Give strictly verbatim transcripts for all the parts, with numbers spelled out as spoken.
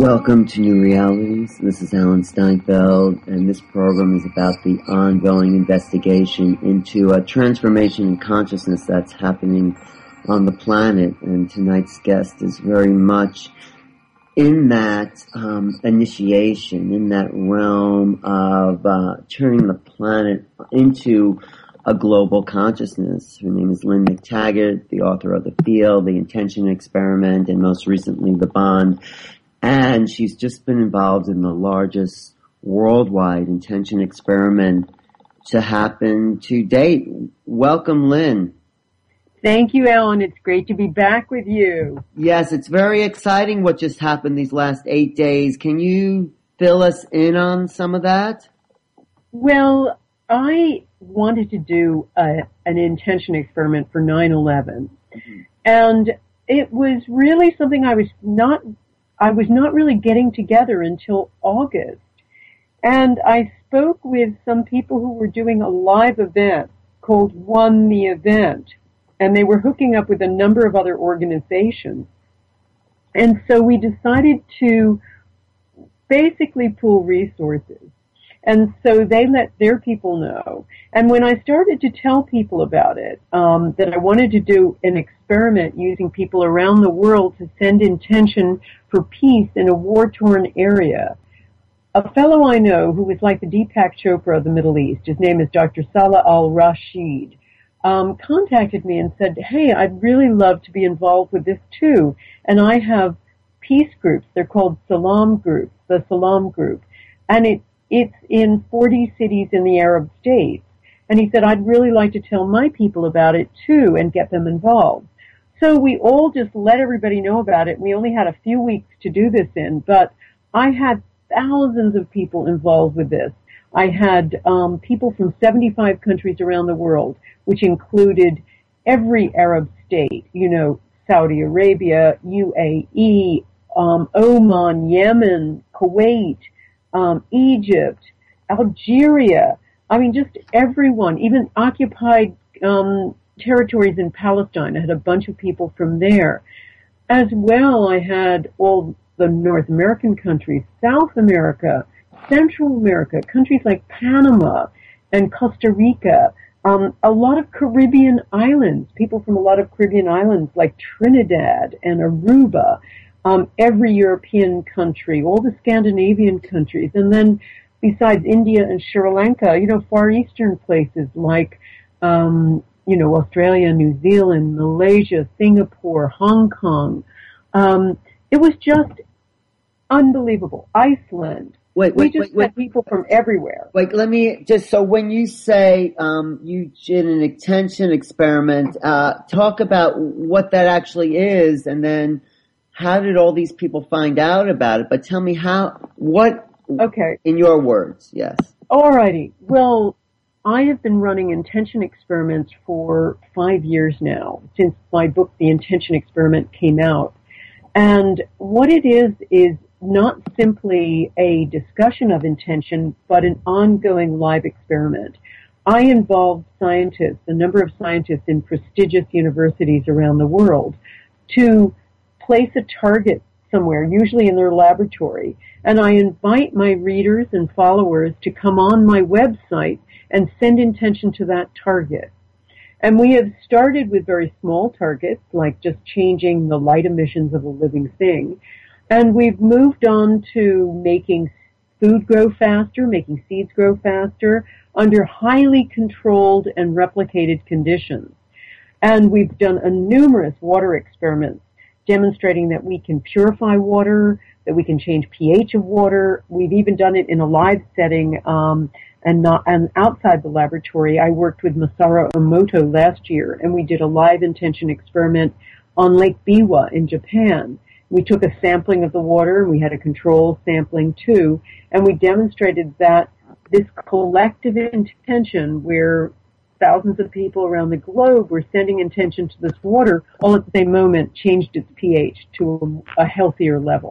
Welcome to New Realities. This is Alan Steinfeld, and this program is about the ongoing investigation into a transformation in consciousness that's happening on the planet. And tonight's guest is very much in that um, initiation, in that realm of uh, turning the planet into a global consciousness. Her name is Lynn McTaggart, the author of The Field, The Intention Experiment, and most recently The Bond. And she's just been involved in the largest worldwide intention experiment to happen to date. Welcome, Lynn. Thank you, Ellen. It's great to be back with you. Yes, it's very exciting what just happened these last eight days. Can you fill us in on some of that? Well, I wanted to do a, an intention experiment for nine eleven. Mm-hmm. And it was really something I was not I was not really getting together until August. And I spoke with some people who were doing a live event called One the Event. And they were hooking up with a number of other organizations. And so we decided to basically pool resources. And so they let their people know. And when I started to tell people about it, um, that I wanted to do an experiment using people around the world to send intention for peace in a war-torn area, a fellow I know who was like the Deepak Chopra of the Middle East, his name is Doctor Salah al-Rashid, um, contacted me and said, hey, I'd really love to be involved with this too. And I have peace groups. They're called Salam groups, the Salam group. And it It's in forty cities in the Arab states. And he said, I'd really like to tell my people about it too and get them involved. So we all just let everybody know about it. We only had a few weeks to do this in, but I had thousands of people involved with this. I had um, people from seventy-five countries around the world, which included every Arab state, you know, Saudi Arabia, U A E, um, Oman, Yemen, Kuwait, Um, Egypt, Algeria, I mean, just everyone, even occupied um, territories in Palestine. I had a bunch of people from there. As well, I had all the North American countries, South America, Central America, countries like Panama and Costa Rica, um, a lot of Caribbean islands, people from a lot of Caribbean islands like Trinidad and Aruba, Um, every European country, all the Scandinavian countries, and then besides India and Sri Lanka, you know, Far Eastern places like, um, you know, Australia, New Zealand, Malaysia, Singapore, Hong Kong. Um, it was just unbelievable. Iceland. Wait, we wait, just wait, had wait. people from everywhere. Wait, let me just, so when you say um, you did an intention experiment, uh, talk about what that actually is, and then how did all these people find out about it? But tell me how, what, okay, in your words, yes. Alrighty. Well, I have been running intention experiments for five years now, since my book, The Intention Experiment, came out. And what it is, is not simply a discussion of intention, but an ongoing live experiment. I involved scientists, a number of scientists in prestigious universities around the world, to place a target somewhere, usually in their laboratory, and I invite my readers and followers to come on my website and send intention to that target. And we have started with very small targets, like just changing the light emissions of a living thing, and we've moved on to making food grow faster, making seeds grow faster, under highly controlled and replicated conditions. And we've done a numerous water experiments, demonstrating that we can purify water, that we can change pH of water. We've even done it in a live setting um, and not and outside the laboratory. I worked with Masaru Emoto last year, and we did a live intention experiment on Lake Biwa in Japan. We took a sampling of the water, and we had a control sampling too, and we demonstrated that this collective intention, where thousands of people around the globe were sending intention to this water, all at the same moment changed its pH to a, a healthier level.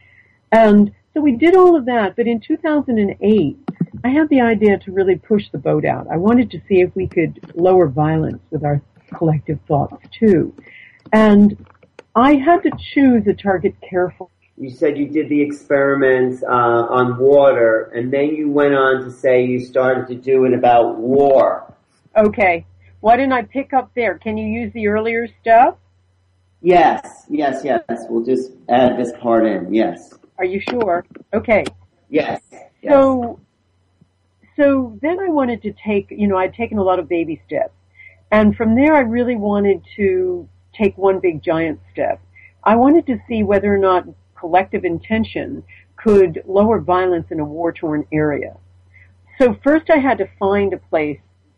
And so we did all of that, but in two thousand eight, I had the idea to really push the boat out. I wanted to see if we could lower violence with our collective thoughts too. And I had to choose a target carefully. you said you did the experiments uh, on water, and then you went on to say you started to do it about war. Okay. Why didn't I pick up there? Can you use the earlier stuff? Yes, yes, yes. We'll just add this part in, yes. Are you sure? Okay. Yes. yes. So, so then I wanted to take, you know, I'd taken a lot of baby steps. And from there I really wanted to take one big giant step. I wanted to see whether or not collective intention could lower violence in a war-torn area. So first I had to find a place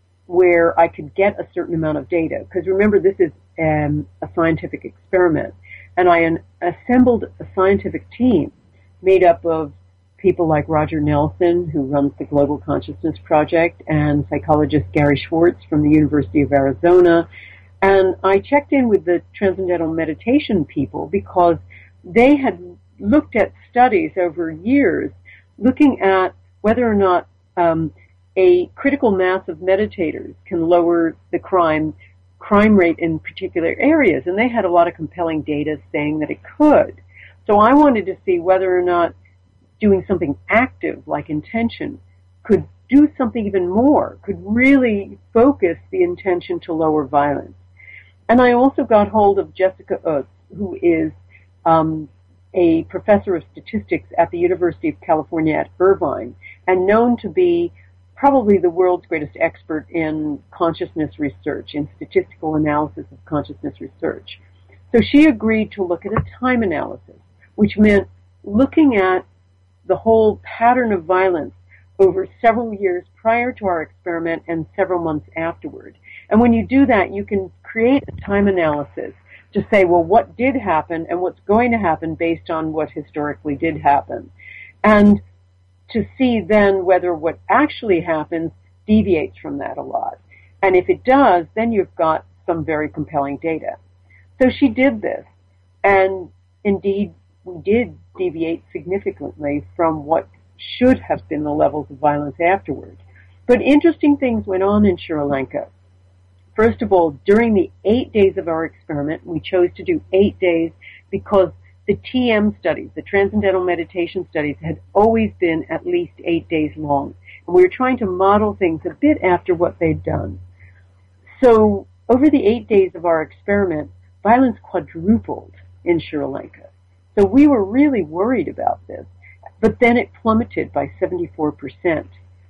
where I could get a certain amount of data. Because remember, this is um, a scientific experiment. And I an- assembled a scientific team made up of people like Roger Nelson, who runs the Global Consciousness Project, and psychologist Gary Schwartz from the University of Arizona. And I checked in with the Transcendental Meditation people because they had looked at studies over years looking at whether or not um, a critical mass of meditators can lower the crime crime rate in particular areas. And they had a lot of compelling data saying that it could. So I wanted to see whether or not doing something active like intention could do something even more, could really focus the intention to lower violence. And I also got hold of Jessica Utz, who is um, a professor of statistics at the University of California at Irvine, and known to be probably the world's greatest expert in consciousness research, in statistical analysis of consciousness research. So she agreed to look at a time analysis, which meant looking at the whole pattern of violence over several years prior to our experiment and several months afterward. And when you do that, you can create a time analysis to say, well, what did happen and what's going to happen based on what historically did happen. And to see then whether what actually happens deviates from that a lot. And if it does, then you've got some very compelling data. So she did this, and indeed we did deviate significantly from what should have been the levels of violence afterward. But interesting things went on in Sri Lanka. First of all, during the eight days of our experiment, we chose to do eight days because the T M studies, the Transcendental Meditation studies, had always been at least eight days long. And we were trying to model things a bit after what they'd done. So over the eight days of our experiment, violence quadrupled in Sri Lanka. So we were really worried about this. But then it plummeted by seventy-four percent.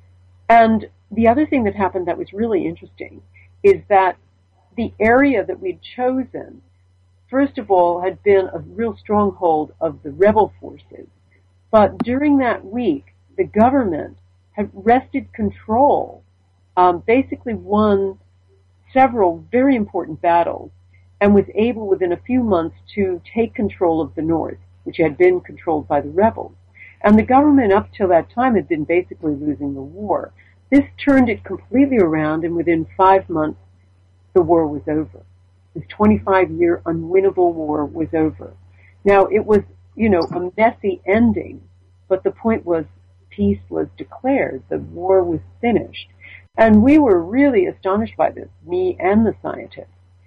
And the other thing that happened that was really interesting is that the area that we'd chosen, first of all, had been a real stronghold of the rebel forces. But during that week, the government had wrested control, um, basically won several very important battles, and was able within a few months to take control of the north, which had been controlled by the rebels. And the government up till that time had been basically losing the war. This turned it completely around, and within five months, the war was over. This twenty-five-year unwinnable war was over. Now, it was, you know, a messy ending, but the point was peace was declared. The war was finished. And we were really astonished by this, me and the scientists.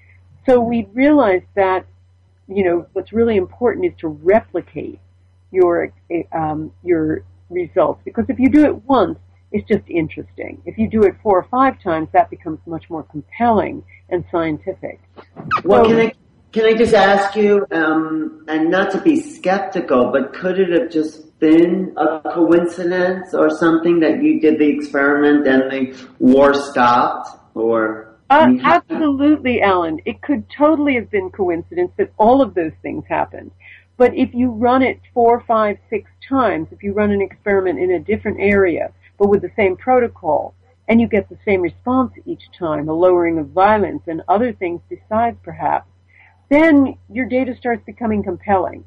So we realized that, you know, what's really important is to replicate your um, your results, because if you do it once, it's just interesting. If you do it four or five times, that becomes much more compelling and scientific. Well, so, can I can I just ask you, um, and not to be skeptical, but could it have just been a coincidence or something that you did the experiment and the war stopped, or? Uh, absolutely, Alan. It could totally have been coincidence that all of those things happened. But if you run it four, five, six times, if you run an experiment in a different area, but with the same protocol, and you get the same response each time, a lowering of violence and other things besides perhaps, then your data starts becoming compelling.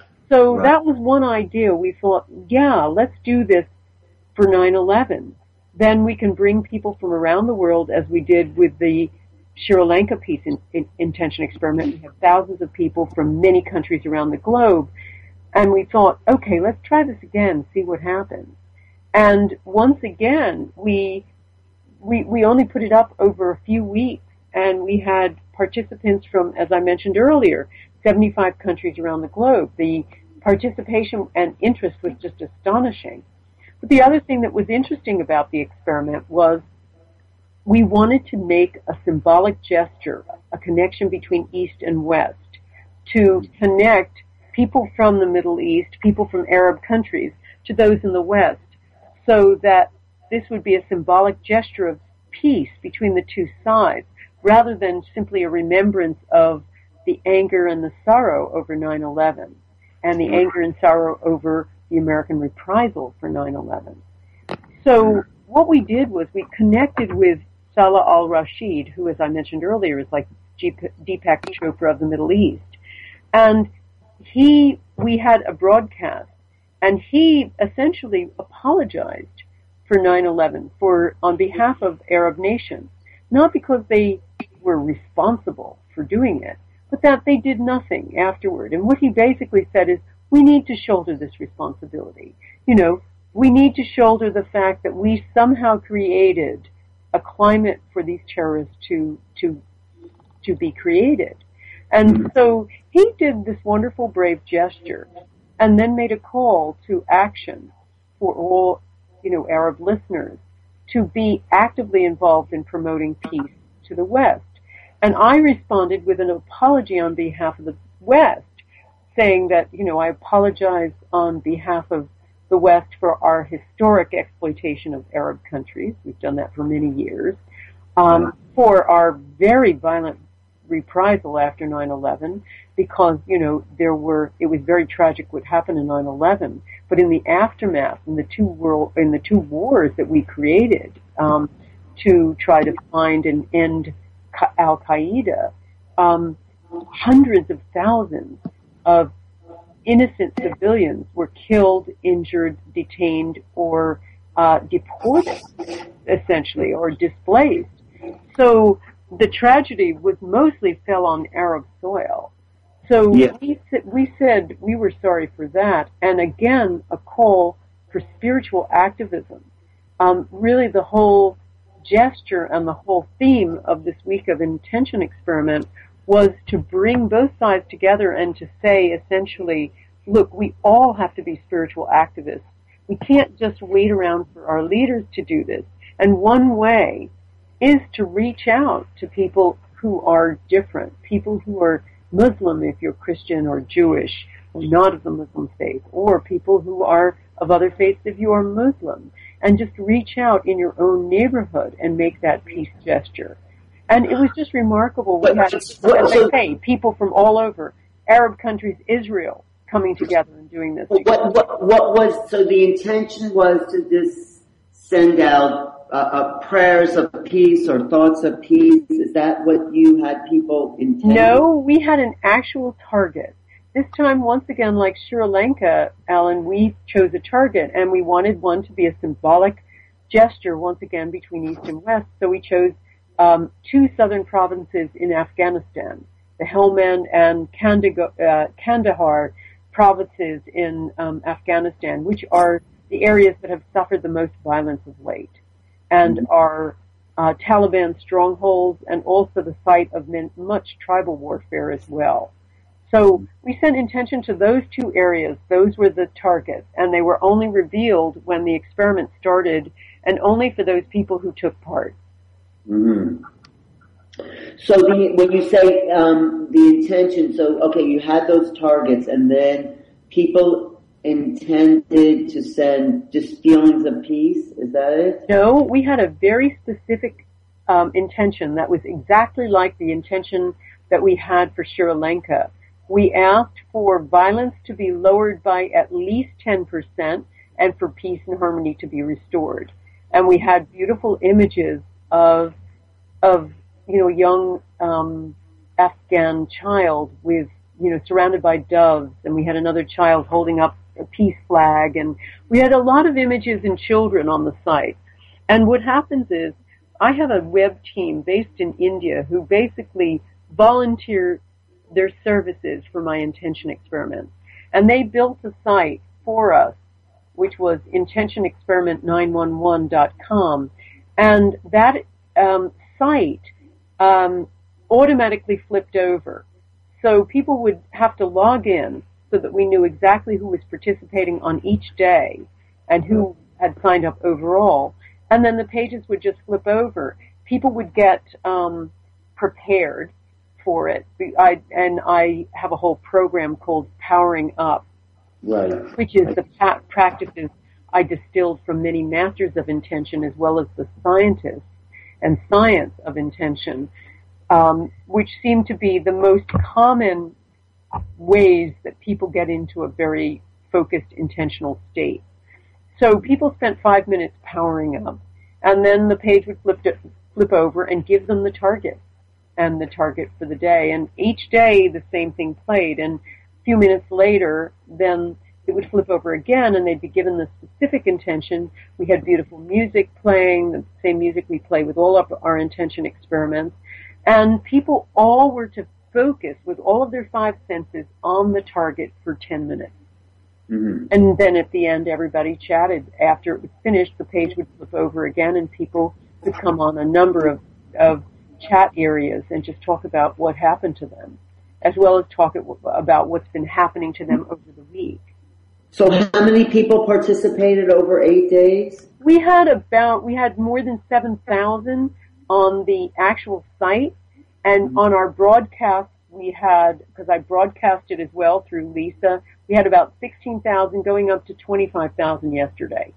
So right. That was one idea. We thought, yeah, let's do this for nine eleven. Then we can bring people from around the world, as we did with the Sri Lanka Peace in, in, Intention Experiment. We have thousands of people from many countries around the globe. And we thought, okay, let's try this again, see what happens. And once again, we, we, we only put it up over a few weeks, and we had participants from, as I mentioned earlier, seventy-five countries around the globe. The participation and interest was just astonishing. But the other thing that was interesting about the experiment was we wanted to make a symbolic gesture, a connection between East and West, to connect people from the Middle East, people from Arab countries, to those in the West, so that this would be a symbolic gesture of peace between the two sides, rather than simply a remembrance of the anger and the sorrow over nine eleven, and the anger and sorrow over the American reprisal for nine eleven. So what we did was we connected with Salah al-Rashid, who, as I mentioned earlier, is like Deepak Chopra of the Middle East. And he, we had a broadcast, and he essentially apologized for nine eleven for, on behalf of Arab nations, not because they were responsible for doing it, but that they did nothing afterward. And what he basically said is, we need to shoulder this responsibility. You know, we need to shoulder the fact that we somehow created a climate for these terrorists to to to be created. And so he did this wonderful, brave gesture, and then made a call to action for all, you know, Arab listeners to be actively involved in promoting peace to the West. And I responded with an apology on behalf of the West, saying that, you know, I apologize on behalf of the West for our historic exploitation of Arab countries. We've done that for many years. Um, for our very violent reprisal after nine eleven, because, you know, there were, it was very tragic what happened in nine eleven, but in the aftermath, in the two world, in the two wars that we created, um, to try to find and end Al-Qaeda, um, hundreds of thousands of innocent civilians were killed, injured, detained, or uh, deported, essentially, or displaced. So the tragedy was mostly fell on Arab soil. So yeah. we, we said we were sorry for that, and again, a call for spiritual activism. Um, really, the whole gesture and the whole theme of this week of Intention Experiment was to bring both sides together and to say, essentially, look, we all have to be spiritual activists. We can't just wait around for our leaders to do this. And one way is to reach out to people who are different, people who are Muslim if you're Christian or Jewish or not of the Muslim faith, or people who are of other faiths if you are Muslim, and just reach out in your own neighborhood and make that peace gesture. And it was just remarkable. We had, as I say, people from all over, Arab countries, Israel, coming together and doing this. What, what, what was, so the intention was to just send out uh, uh, prayers of peace or thoughts of peace? Is that what you had people intend? No, we had an actual target. This time, once again, like Sri Lanka, Alan, we chose a target, and we wanted one to be a symbolic gesture, once again, between East and West. So we chose um, two southern provinces in Afghanistan, the Helmand and Kandahar, uh, Kandahar provinces in um, Afghanistan, which are the areas that have suffered the most violence of late, and mm-hmm. are uh, Taliban strongholds, and also the site of much tribal warfare as well. So we sent intention to those two areas. Those were the targets, and they were only revealed when the experiment started, and only for those people who took part. Mm-hmm. So the, when you say um, the intention, so okay, you had those targets, and then people intended to send just feelings of peace. Is that it? No, we had a very specific um, intention that was exactly like the intention that we had for Sri Lanka. We asked for violence to be lowered by at least ten percent and for peace and harmony to be restored. And we had beautiful images of, of, you know, a young, um, Afghan child with, you know, surrounded by doves, and we had another child holding up a peace flag, and we had a lot of images and children on the site. And what happens is, I have a web team based in India who basically volunteer their services for my intention experiment. And they built a site for us, which was intention experiment nine one one dot com. And that um, site um, automatically flipped over. So people would have to log in, so that we knew exactly who was participating on each day and who had signed up overall. And then the pages would just flip over. People would get um, prepared for it. I, and I have a whole program called Powering Up, right. which is the pa- practices I distilled from many masters of intention as well as the scientists and science of intention, um, which seem to be the most common ways that people get into a very focused, intentional state. So people spent five minutes powering up, and then the page would flip, to, flip over and give them the target and the target for the day. And each day the same thing played, and a few minutes later, then it would flip over again, and they'd be given the specific intention. We had beautiful music playing, the same music we play with all of our intention experiments, and people all were to focus with all of their five senses on the target for ten minutes. Mm-hmm. And then at the end, everybody chatted. After it was finished, the page would flip over again, and people would come on a number of, of chat areas and just talk about what happened to them, as well as talk about what's been happening to them over the week. So how many people participated over eight days? We had about, we had more than seven thousand on the actual site, and mm-hmm. on our broadcast we had, because I broadcasted as well through Lisa, we had about sixteen thousand going up to twenty-five thousand yesterday.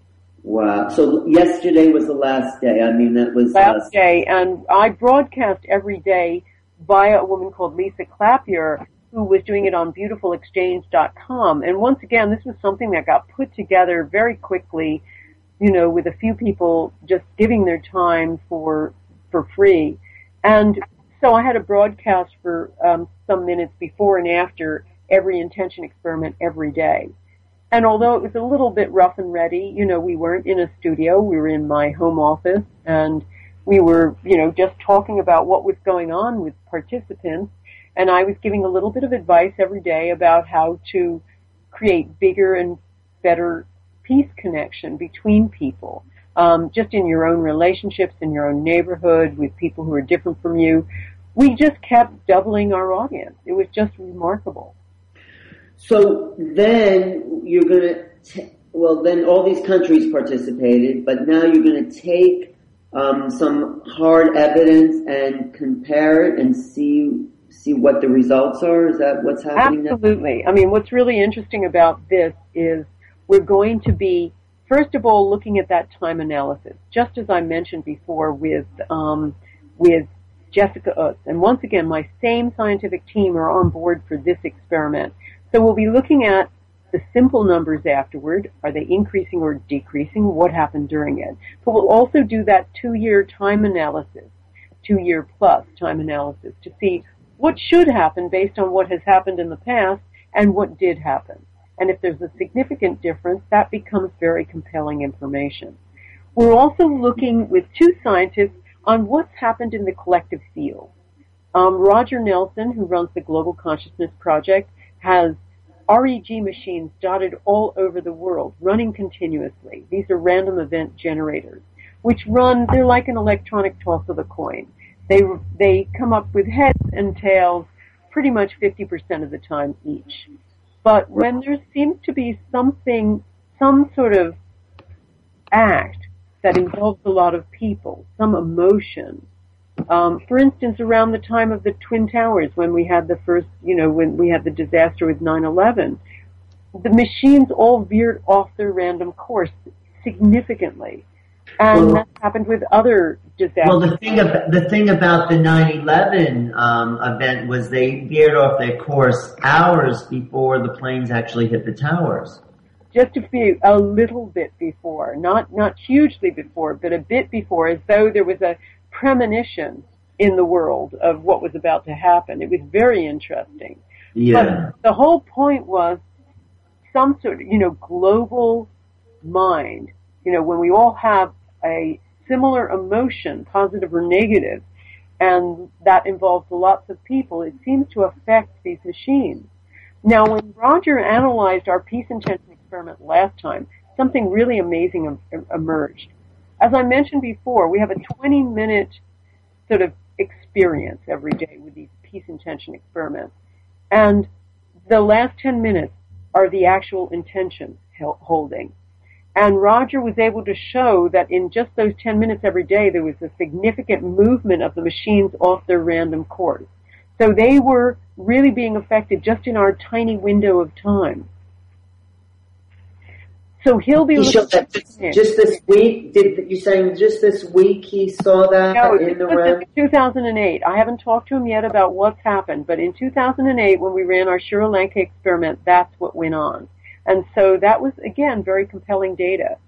Wow. So yesterday was the last day. I mean, that was... Last uh, day, and I broadcast every day via a woman called Lisa Clapier, who was doing it on beautiful exchange dot com. And once again, this was something that got put together very quickly, you know, with a few people just giving their time for for free. And so I had a broadcast for um, some minutes before and after every intention experiment every day. And although it was a little bit rough and ready, you know, we weren't in a studio, we were in my home office, and we were, you know, just talking about what was going on with participants. And I was giving a little bit of advice every day about how to create bigger and better peace connection between people, um, just in your own relationships, in your own neighborhood, with people who are different from you. We just kept doubling our audience. It was just remarkable. So then you're going to, well, then all these countries participated, but now you're going to take um, some hard evidence and compare it and see see what the results are? Is that what's happening? Absolutely. Now? I mean, what's really interesting about this is we're going to be, first of all, looking at that time analysis, just as I mentioned before with um, with Jessica Utz. And once again, my same scientific team are on board for this experiment. So we'll be looking at the simple numbers afterward. Are they increasing or decreasing? What happened during it? But we'll also do that two-year time analysis, two-year plus time analysis, to see what should happen based on what has happened in the past and what did happen. And if there's a significant difference, that becomes very compelling information. We're also looking with two scientists on what's happened in the collective field. Um, Roger Nelson, who runs the Global Consciousness Project, has R E G machines dotted all over the world, running continuously. These are random event generators, which run, they're like an electronic toss of a coin. They they come up with heads and tails pretty much fifty percent of the time each. But when there seems to be something, some sort of act that involves a lot of people, some emotion, um, for instance, around the time of the Twin Towers, when we had the first, you know, when we had the disaster with nine eleven, the machines all veered off their random course significantly. And well, that happened with other disasters. Well, the thing about, the thing about the nine eleven um, event was they veered off their course hours before the planes actually hit the towers. Just a few, a little bit before, not not hugely before, but a bit before, as though there was a premonition in the world of what was about to happen. It was very interesting. Yeah. But the whole point was some sort of, you know, global mind. You know, when we all have a similar emotion, positive or negative, and that involves lots of people, it seems to affect these machines. Now, when Roger analyzed our peace intention experiment last time, something really amazing emerged. As I mentioned before, we have a twenty-minute sort of experience every day with these peace intention experiments. And the last ten minutes are the actual intention holding. And Roger was able to show that in just those ten minutes every day, there was a significant movement of the machines off their random course. So they were really being affected just in our tiny window of time. So he'll be. He showed that just, just this week. Did you saying just this week he saw that no, in the round? In two thousand eight. I haven't talked to him yet about what's happened, but in two thousand eight, when we ran our Sri Lanka experiment, that's what went on, and so that was again very compelling data.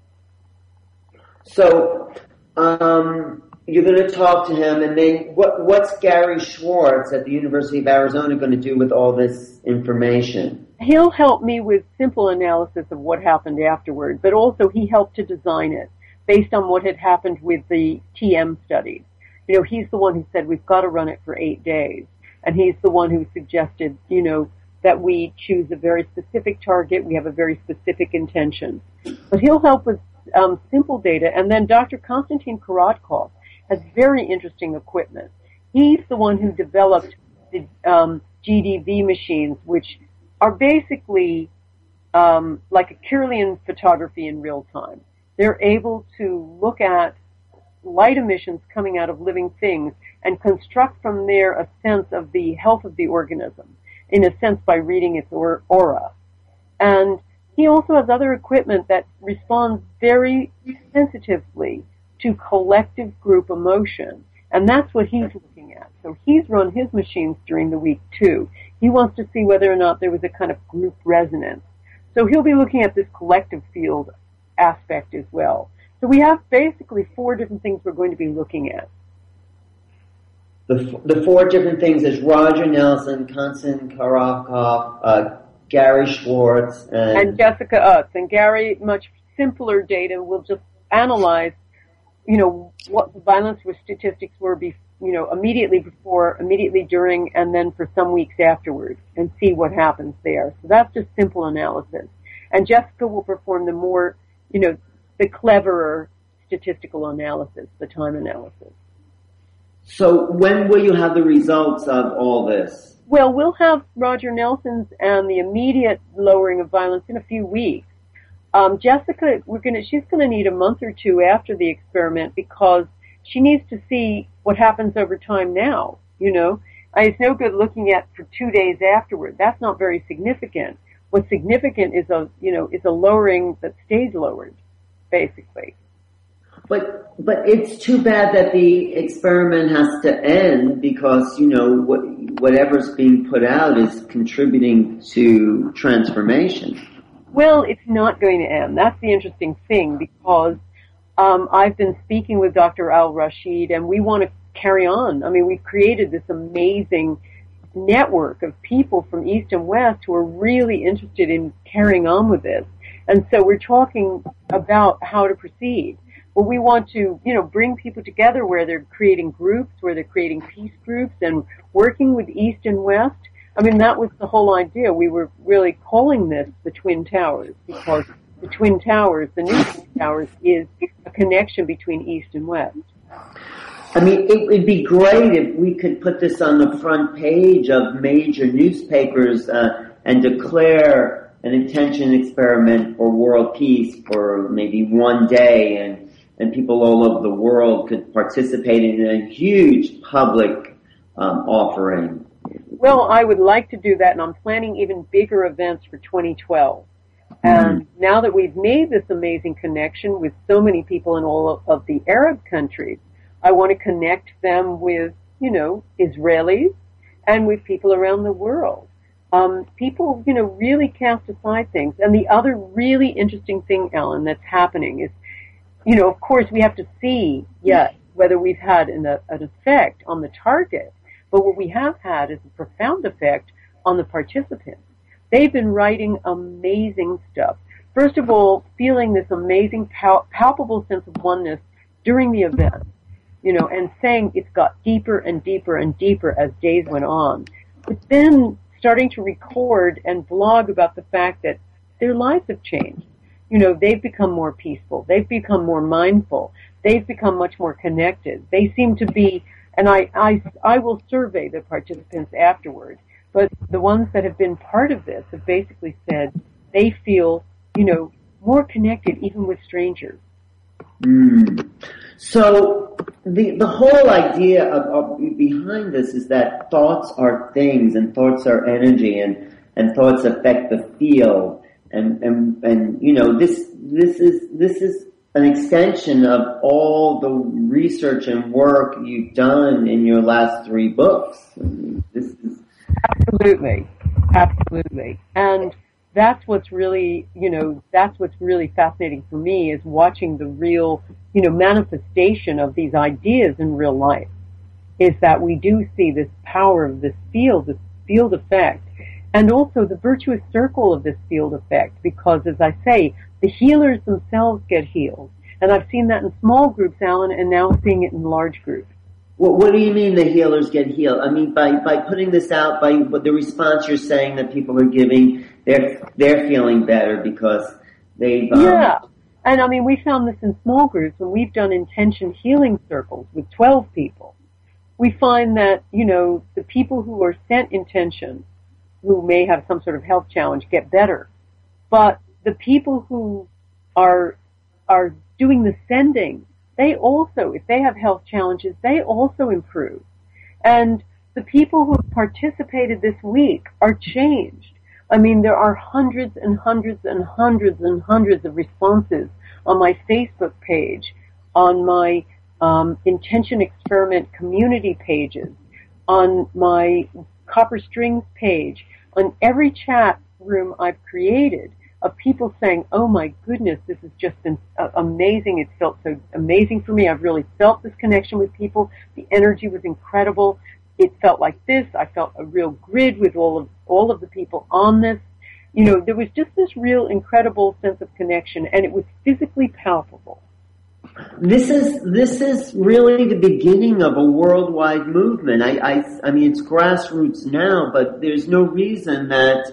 So um, you're going to talk to him, and then what? What's Gary Schwartz at the University of Arizona going to do with all this information? He'll help me with simple analysis of what happened afterward, but also he helped to design it based on what had happened with the T M studies. You know, he's the one who said we've got to run it for eight days. And he's the one who suggested, you know, that we choose a very specific target, we have a very specific intention. But he'll help with um, simple data. And then Doctor Konstantin Korotkov has very interesting equipment. He's the one who developed the um, G D V machines, which are basically um, like a Kirlian photography in real time. They're able to look at light emissions coming out of living things and construct from there a sense of the health of the organism, in a sense by reading its aura. And he also has other equipment that responds very sensitively to collective group emotion. And that's what he's looking at. So he's run his machines during the week too. He wants to see whether or not there was a kind of group resonance. So he'll be looking at this collective field aspect as well. So we have basically four different things we're going to be looking at. The, the four different things is Roger Nelson, Konstantin Korotkov, uh, Gary Schwartz, and... and Jessica Utts. And Gary, much simpler data, will just analyze, you know, what the violence risk statistics were, be, you know, immediately before, immediately during, and then for some weeks afterwards, and see what happens there. So that's just simple analysis. And Jessica will perform the more, you know, the cleverer statistical analysis, the time analysis. So when will you have the results of all this? Well, we'll have Roger Nelson's and the immediate lowering of violence in a few weeks. Um, Jessica, we're gonna, she's going to need a month or two after the experiment because she needs to see what happens over time now, you know. It's no good looking at for two days afterward. That's not very significant. What's significant is a, you know, is a lowering that stays lowered, basically. But but it's too bad that the experiment has to end because, you know, what, whatever's being put out is contributing to transformation. Well, it's not going to end. That's the interesting thing because um, I've been speaking with Doctor Al-Rashid and we want to carry on. I mean, we've created this amazing network of people from East and West who are really interested in carrying on with this. And so we're talking about how to proceed. Well, we want to, you know, bring people together where they're creating groups, where they're creating peace groups and working with East and West. I mean, that was the whole idea. We were really calling this the Twin Towers because the Twin Towers, the new Twin Towers, is a connection between East and West. I mean, it would be great if we could put this on the front page of major newspapers uh, and declare an intention experiment for world peace for maybe one day and and people all over the world could participate in a huge public um, offering. Well, I would like to do that, and I'm planning even bigger events for twenty twelve. Mm-hmm. And now that we've made this amazing connection with so many people in all of the Arab countries, I want to connect them with, you know, Israelis and with people around the world. Um, people, you know, really cast aside things. And the other really interesting thing, Ellen, that's happening is, you know, of course, we have to see yet whether we've had an, an effect on the target. But what we have had is a profound effect on the participants. They've been writing amazing stuff. First of all, feeling this amazing, pal- palpable sense of oneness during the event, you know, and saying it's got deeper and deeper and deeper as days went on. But then starting to record and blog about the fact that their lives have changed. You know, they've become more peaceful. They've become more mindful. They've become much more connected. They seem to be, and I, I, I will survey the participants afterward, But the ones that have been part of this have basically said they feel, you know, more connected even with strangers. Mm. So the the whole idea of, of behind this is that thoughts are things, and thoughts are energy, and, and thoughts affect the field, and, and and you know this this is this is an extension of all the research and work you've done in your last three books. I mean, this is absolutely, absolutely, and that's what's really, you know, that's what's really fascinating for me is watching the real, you know, manifestation of these ideas in real life. Is that we do see this power of this field, this field effect, and also the virtuous circle of this field effect, because as I say, the healers themselves get healed. And I've seen that in small groups, Alan, and now seeing it in large groups. Well, what do you mean the healers get healed? I mean, by, by putting this out, by the response you're saying that people are giving, they're, they're feeling better because they've... Um, yeah. And I mean, we found this in small groups when we've done intention healing circles with twelve people. We find that, you know, the people who are sent intention, who may have some sort of health challenge, get better. But the people who are, are doing the sending, they also, if they have health challenges, they also improve. And the people who have participated this week are changed. I mean, there are hundreds and hundreds and hundreds and hundreds of responses on my Facebook page, on my um, Intention Experiment community pages, on my Copper Strings page, on every chat room I've created, of people saying, oh my goodness, this has just been uh, amazing. It's felt so amazing for me. I've really felt this connection with people. The energy was incredible. It felt like this. I felt a real grid with all of, all of the people on this. You know, there was just this real incredible sense of connection, and it was physically palpable. This is, this is really the beginning of a worldwide movement. I, I, I mean, it's grassroots now, but there's no reason that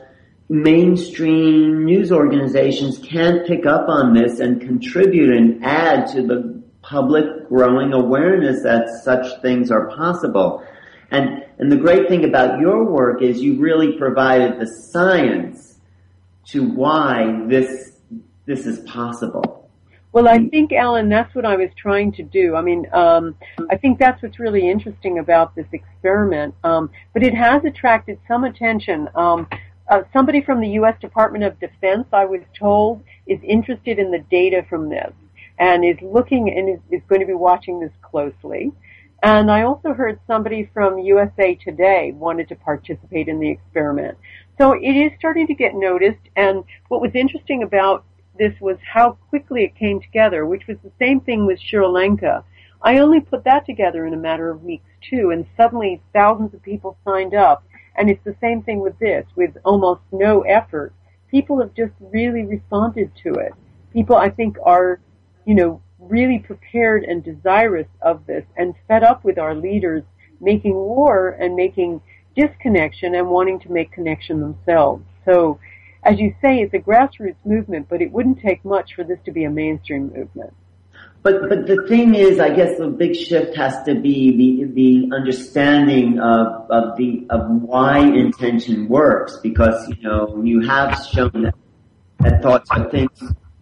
mainstream news organizations can't pick up on this and contribute and add to the public growing awareness that such things are possible. And, and the great thing about your work is you really provided the science to why this, this is possible. Well, I think, Alan, that's what I was trying to do. I mean, um, I think that's what's really interesting about this experiment. Um, but it has attracted some attention. Um, Uh, somebody from the U S Department of Defense, I was told, is interested in the data from this and is looking and is, is going to be watching this closely. And I also heard somebody from U S A Today wanted to participate in the experiment. So it is starting to get noticed, and what was interesting about this was how quickly it came together, which was the same thing with Sri Lanka. I only put that together in a matter of weeks, too, and suddenly thousands of people signed up. And it's the same thing with this, with almost no effort. People have just really responded to it. People, I think, are, you know, really prepared and desirous of this and fed up with our leaders making war and making disconnection and wanting to make connection themselves. So, as you say, it's a grassroots movement, but it wouldn't take much for this to be a mainstream movement. But but the thing is, I guess the big shift has to be the the understanding of of the of why intention works, because you know you have shown that, that thoughts are things.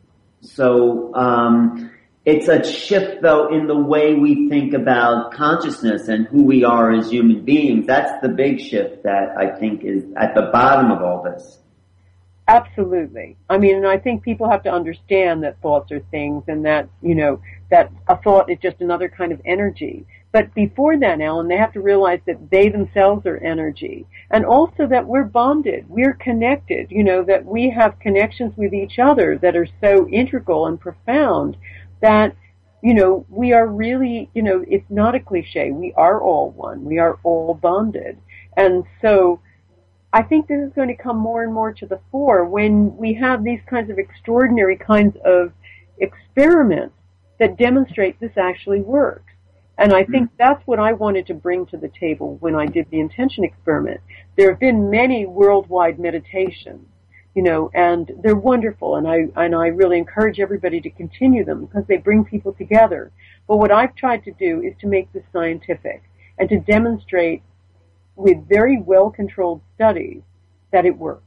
So um, it's a shift, though, in the way we think about consciousness and who we are as human beings. That's the big shift that I think is at the bottom of all this. Absolutely. I mean, and I think people have to understand that thoughts are things and that, you know, that a thought is just another kind of energy. But before that, Alan, they have to realize that they themselves are energy. And also that we're bonded, we're connected, you know, that we have connections with each other that are so integral and profound that, you know, we are really, you know, it's not a cliche. We are all one. We are all bonded. And so I think this is going to come more and more to the fore when we have these kinds of extraordinary kinds of experiments that demonstrate this actually works. And I think that's what I wanted to bring to the table when I did the intention experiment. There have been many worldwide meditations, you know, and they're wonderful, and I and I really encourage everybody to continue them because they bring people together. But what I've tried to do is to make this scientific and to demonstrate with very well-controlled studies that it works.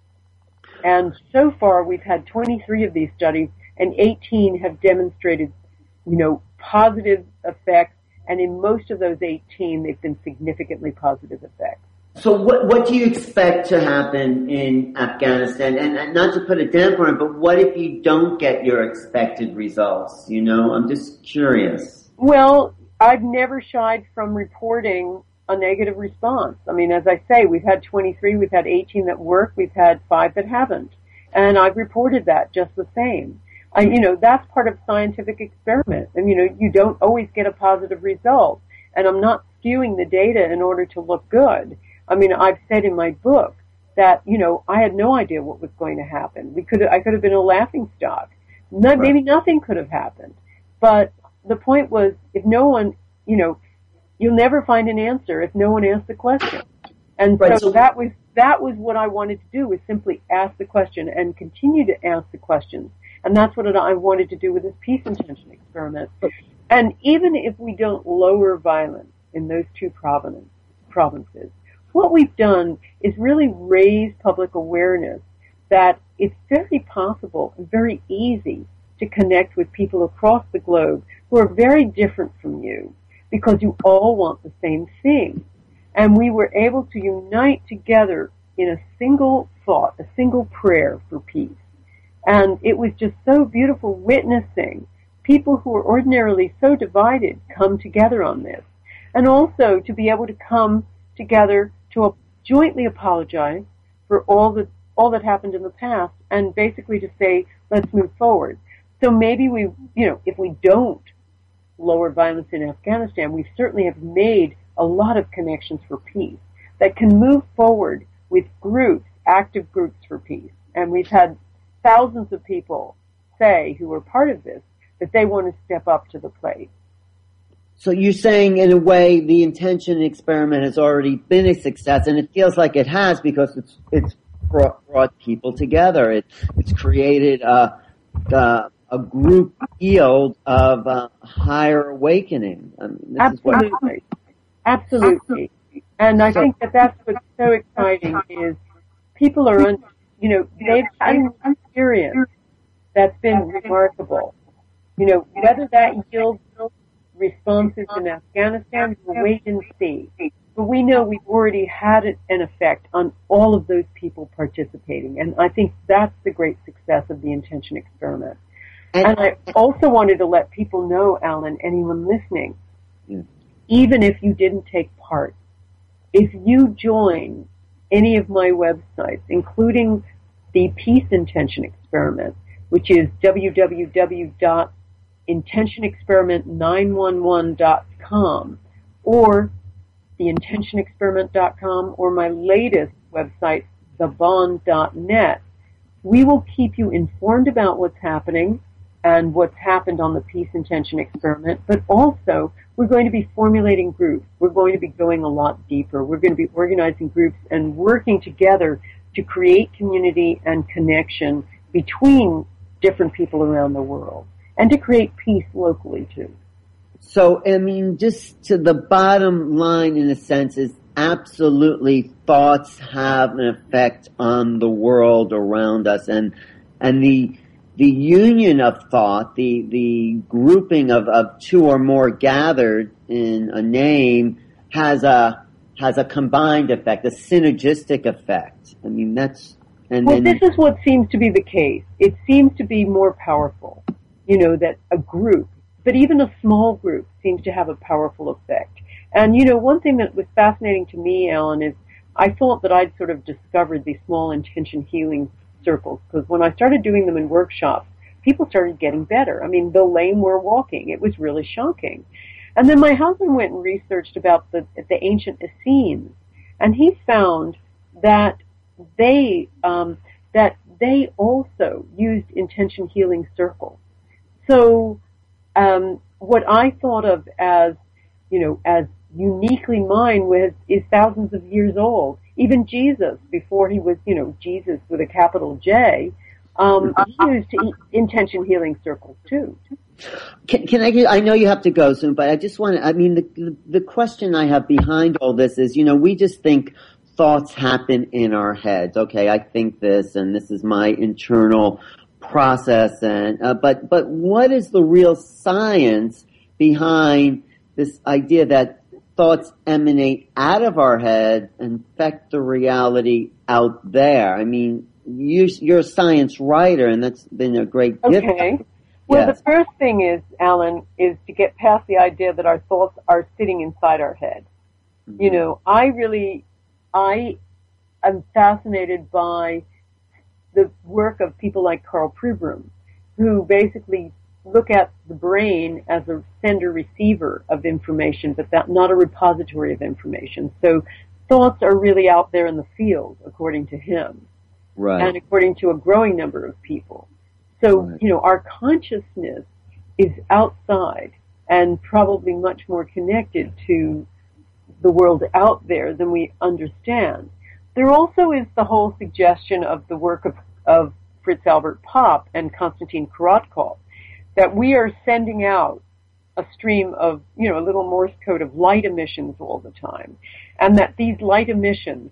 And so far, we've had twenty-three of these studies, and eighteen have demonstrated, you know, positive effects. And in most of those eighteen, they've been significantly positive effects. So what what do you expect to happen in Afghanistan? And, and not to put a damper on it, but what if you don't get your expected results? You know, I'm just curious. Well, I've never shied from reporting a negative response. I mean, as I say, we've had twenty-three, we've had eighteen that work, we've had five that haven't. And I've reported that just the same. I, you know, that's part of scientific experiment. And, you know, you don't always get a positive result. And I'm not skewing the data in order to look good. I mean, I've said in my book that, you know, I had no idea what was going to happen. We could, I could have been a laughing stock. Not, right. Maybe nothing could have happened. But the point was, if no one, you know, you'll never find an answer if no one asks the question. And right, so, so that was, that was what I wanted to do, was simply ask the question and continue to ask the questions. And that's what I wanted to do with this peace intention experiment. And even if we don't lower violence in those two provinces, what we've done is really raise public awareness that it's very possible and very easy to connect with people across the globe who are very different from you, because you all want the same thing. And we were able to unite together in a single thought, a single prayer for peace. And it was just so beautiful witnessing people who are ordinarily so divided come together on this. And also to be able to come together to jointly apologize for all the all that happened in the past, and basically to say, let's move forward. So maybe we, you know, if we don't lower violence in Afghanistan, we certainly have made a lot of connections for peace that can move forward with groups, active groups for peace. And we've had thousands of people say, who are part of this, that they want to step up to the plate. So you're saying, in a way, the intention experiment has already been a success, and it feels like it has, because it's it's brought, brought people together. It, it's created a, a, a group field of uh, higher awakening. I mean, this Absolutely. Is what Absolutely. And I think that that's what's so exciting is people are, un, you know, they've had an experience that's been remarkable. You know, whether that yields responses in Afghanistan, we'll wait and see. But we know we've already had an effect on all of those people participating. And I think that's the great success of the intention experiment. And, and I also wanted to let people know, Alan, anyone listening, yeah. even if you didn't take part, if you join any of my websites, including the Peace Intention Experiment, which is w w w dot intention experiment nine one one dot com, or the intention experiment dot com, or my latest website, the bond dot net, we will keep you informed about what's happening and what's happened on the Peace Intention Experiment, but also we're going to be formulating groups. We're going to be going a lot deeper. We're going to be organizing groups and working together to create community and connection between different people around the world, and to create peace locally too. So, I mean, just to the bottom line, in a sense, is absolutely thoughts have an effect on the world around us, and and the the union of thought, the the grouping of, of two or more gathered in a name, has a has a combined effect, a synergistic effect. I mean, that's and well, then, this is what seems to be the case. It seems to be more powerful. You know, that a group, but even a small group, seems to have a powerful effect. And, you know, one thing that was fascinating to me, Alan, is I thought that I'd sort of discovered these small intention healing circles, because when I started doing them in workshops, people started getting better. I mean, the lame were walking. It was really shocking. And then my husband went and researched about the, the ancient Essenes, and he found that they, um, that they also used intention healing circles. So, um, what I thought of as, you know, as uniquely mine was, is thousands of years old. Even Jesus, before he was, you know, Jesus with a capital J, um, he used intention healing circles too. Can, can I, I know you have to go soon, but I just want to, I mean, the, the, the question I have behind all this is, you know, we just think thoughts happen in our heads. Okay, I think this, and this is my internal process, and, uh, but, but what is the real science behind this idea that thoughts emanate out of our head and affect the reality out there? I mean, you, you're a science writer, and that's been a great gift. Okay. Well, Yes. the first thing is, Alan, is to get past the idea that our thoughts are sitting inside our head. Mm-hmm. You know, I really, I am fascinated by the work of people like Karl Pribram, who basically look at the brain as a sender-receiver of information, but that not a repository of information. So thoughts are really out there in the field, according to him, Right. and according to a growing number of people. So, Right. you know, our consciousness is outside and probably much more connected to the world out there than we understand. There also is the whole suggestion of the work of, of Fritz Albert Popp and Konstantin Korotkov, that we are sending out a stream of, you know, a little Morse code of light emissions all the time, and that these light emissions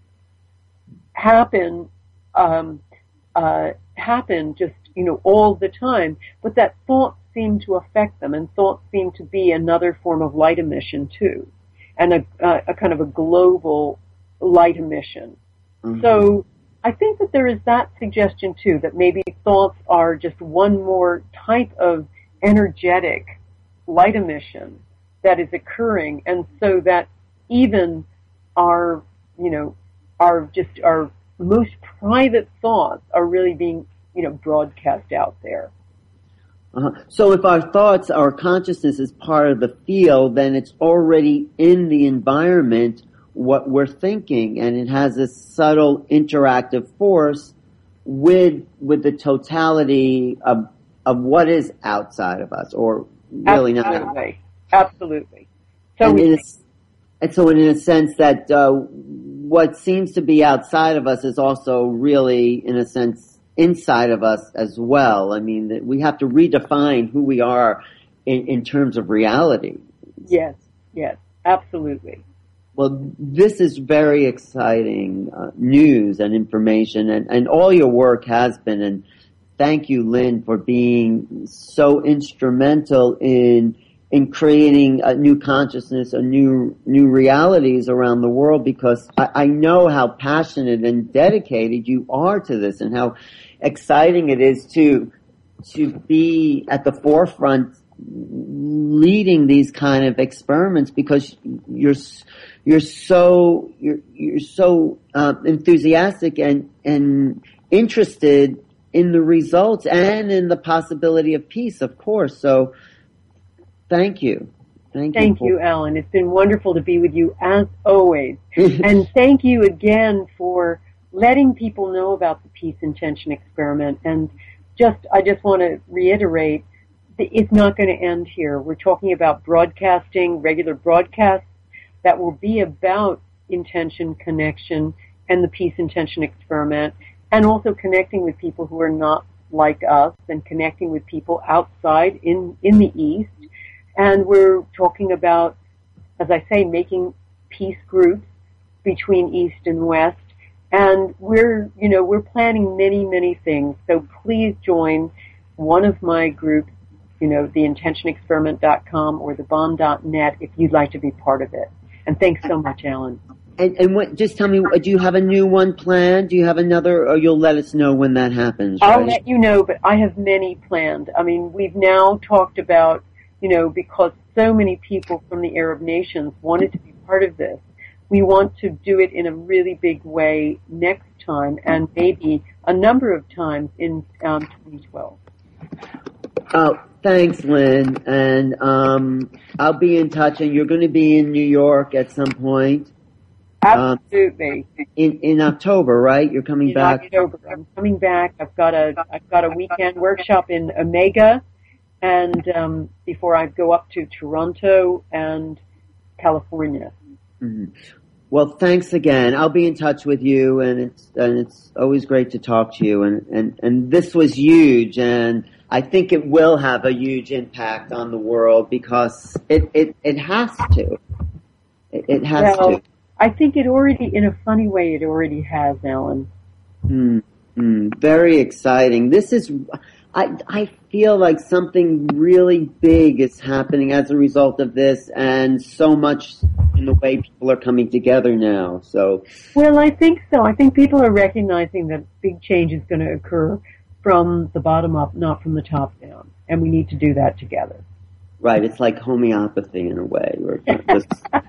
happen, um, uh, happen just, you know, all the time, but that thoughts seem to affect them, and thoughts seem to be another form of light emission too, and a, a, a kind of a global light emission. Mm-hmm. So I think that there is that suggestion too, that maybe thoughts are just one more type of energetic light emission that is occurring, and so that even our, you know, our just our most private thoughts are really being, you know, broadcast out there. Uh-huh. So if our thoughts, our consciousness is part of the field, then it's already in the environment what we're thinking, and it has a subtle interactive force with with the totality of of what is outside of us, or really Absolutely. not. Absolutely. So and, we in a, and so in a sense that uh, what seems to be outside of us is also really, in a sense, inside of us as well. I mean, that we have to redefine who we are in, in terms of reality. Yes, yes, absolutely. Well, this is very exciting uh, news and information, and, and all your work has been, and thank you, Lynn, for being so instrumental in in creating a new consciousness, a new new realities around the world, because I, I know how passionate and dedicated you are to this, and how exciting it is to to be at the forefront leading these kind of experiments, because you're you're so you're you're so uh, enthusiastic and and interested in the results and in the possibility of peace, of course. So thank you. Thank, thank you, you, you, Alan. It's been wonderful to be with you as always. And thank you again for letting people know about the Peace Intention Experiment. And just, I just want to reiterate, that it's not going to end here. We're talking about broadcasting, regular broadcasts that will be about intention, connection, and the Peace Intention Experiment, and also connecting with people who are not like us, and connecting with people outside in, in the East. And we're talking about, as I say, making peace groups between East and West. And we're, you know, we're planning many, many things. So please join one of my groups, you know, the intention experiment dot com or the bond dot net if you'd like to be part of it. And thanks so much, Alan. And, and what, just tell me, do you have a new one planned? Do you have another, or you'll let us know when that happens? Right? I'll let you know, but I have many planned. I mean, we've now talked about, you know, because so many people from the Arab nations wanted to be part of this, we want to do it in a really big way next time, and maybe a number of times in um, twenty twelve. Oh, thanks, Lynn. And um, I'll be in touch, and you're going to be in New York at some point. Absolutely. Um, in in October, right? You're coming in back. October. I'm coming back. I've got a I've got a weekend workshop in Omega, and um, before I go up to Toronto and California. Mm-hmm. Well, thanks again. I'll be in touch with you, and it's and it's always great to talk to you. And and and this was huge, and I think it will have a huge impact on the world because it, it, it has to. It, it has well, to. I think it already, in a funny way, it already has, Alan. Mm, mm, very exciting. This is, I, I feel like something really big is happening as a result of this, and so much in the way people are coming together now. So, well, I think so. I think people are recognizing that big change is going to occur from the bottom up, not from the top down, and we need to do that together. Right. It's like homeopathy in a way. We're just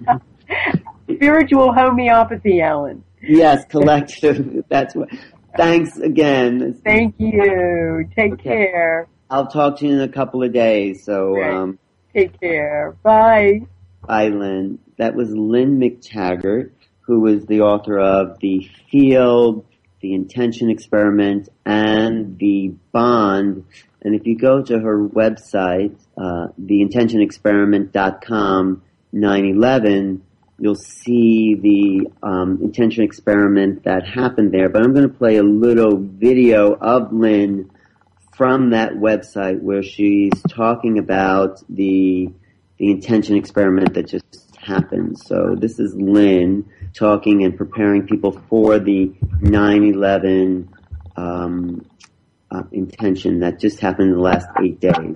spiritual homeopathy, Alan. Yes, collective. That's what. Thanks again. Thank you. Take okay. care. I'll talk to you in a couple of days. So, right. um, take care. Bye. Bye, Lynn. That was Lynn McTaggart, who is the author of The Field, The Intention Experiment, and The Bond. And if you go to her website, uh, the intention experiment dot com, nine eleven, you'll see the um, intention experiment that happened there. But I'm going to play a little video of Lynn from that website where she's talking about the the intention experiment that just happened. So this is Lynn talking and preparing people for the nine eleven um, uh, intention that just happened in the last eight days.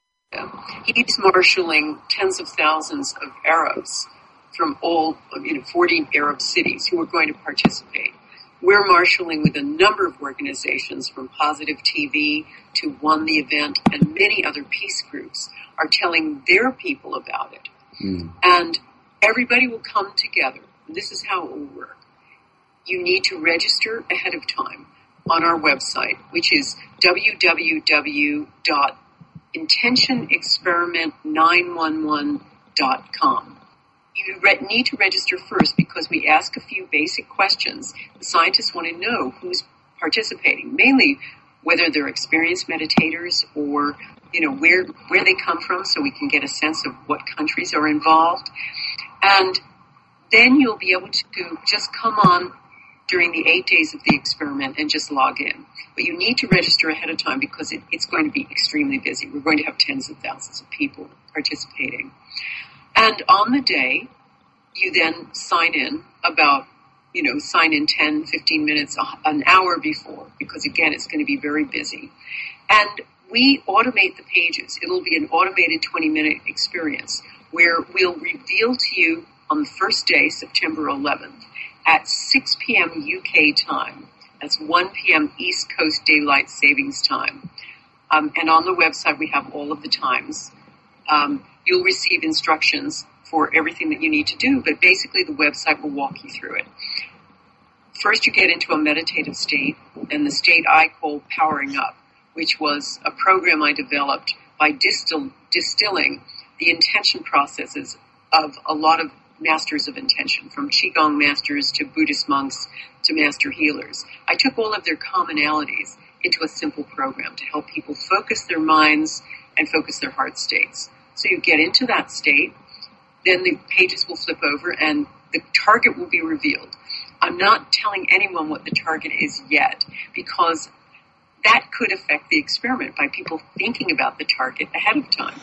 He's marshaling tens of thousands of Arabs from all, you know, forty Arab cities who are going to participate. We're marshaling with a number of organizations, from Positive T V to One the Event, and many other peace groups are telling their people about it. Mm. And everybody will come together. This is how it will work. You need to register ahead of time on our website, which is w w w dot intention experiment nine one one dot com. You re- need to register first because we ask a few basic questions. The scientists want to know who's participating, mainly whether they're experienced meditators or, you know, where where they come from, so we can get a sense of what countries are involved. And then you'll be able to just come on during the eight days of the experiment and just log in. But you need to register ahead of time because it, it's going to be extremely busy. We're going to have tens of thousands of people participating. And on the day, you then sign in about, you know, sign in ten, fifteen minutes, an hour before, because again, it's going to be very busy. And we automate the pages. It'll be an automated twenty minute experience where we'll reveal to you on the first day, September eleventh, at six p.m. U K time. That's one p.m. East Coast Daylight Savings Time. Um, and on the website, we have all of the times. Um, you'll receive instructions for everything that you need to do, but basically the website will walk you through it. First, you get into a meditative state, and the state I call Powering Up, which was a program I developed by distill, distilling the intention processes of a lot of masters of intention, from Qigong masters to Buddhist monks to master healers. I took all of their commonalities into a simple program to help people focus their minds and focus their heart states. So you get into that state, then the pages will flip over and the target will be revealed. I'm not telling anyone what the target is yet because that could affect the experiment by people thinking about the target ahead of time.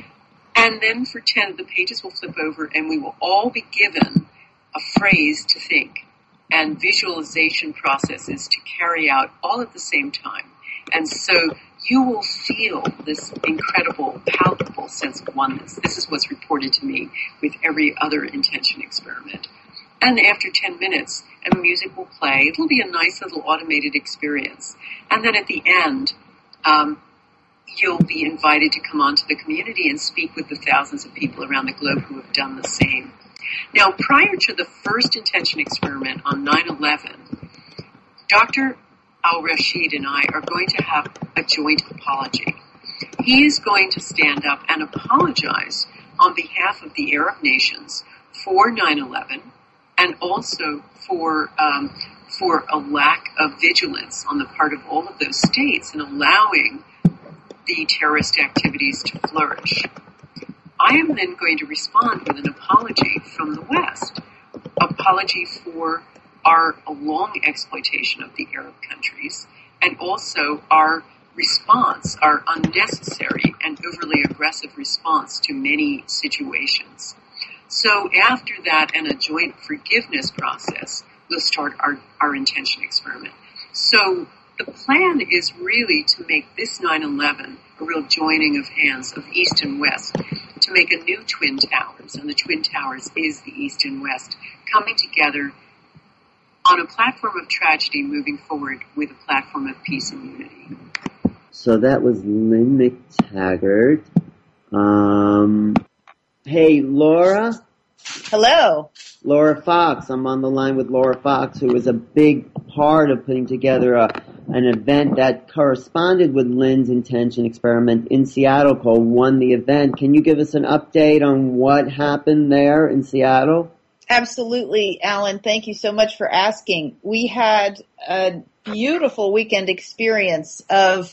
And then for ten, the pages will flip over and we will all be given a phrase to think and visualization processes to carry out all at the same time. And so you will feel this incredible, palpable sense of oneness. This is what's reported to me with every other intention experiment. And after ten minutes, and music will play, it'll be a nice little automated experience. And then at the end, um, you'll be invited to come onto the community and speak with the thousands of people around the globe who have done the same. Now, prior to the first intention experiment on nine eleven, Doctor Al-Rashid and I are going to have a joint apology. He is going to stand up and apologize on behalf of the Arab nations for nine eleven and also for um, for a lack of vigilance on the part of all of those states in allowing the terrorist activities to flourish. I am then going to respond with an apology from the West, apology for our long exploitation of the Arab countries, and also our response, our unnecessary and overly aggressive response to many situations. So after that and a joint forgiveness process, we'll start our, our intention experiment. So the plan is really to make this nine eleven a real joining of hands of East and West, to make a new Twin Towers, and the Twin Towers is the East and West, coming together on a platform of tragedy, moving forward with a platform of peace and unity. So that was Lynn McTaggart. Um, hey, Laura? Hello. Laura Fox. I'm on the line with Laura Fox, who was a big part of putting together a, an event that corresponded with Lynn's intention experiment in Seattle called Won the Event. Can you give us an update on what happened there in Seattle? Absolutely, Alan. Thank you so much for asking. We had a beautiful weekend experience of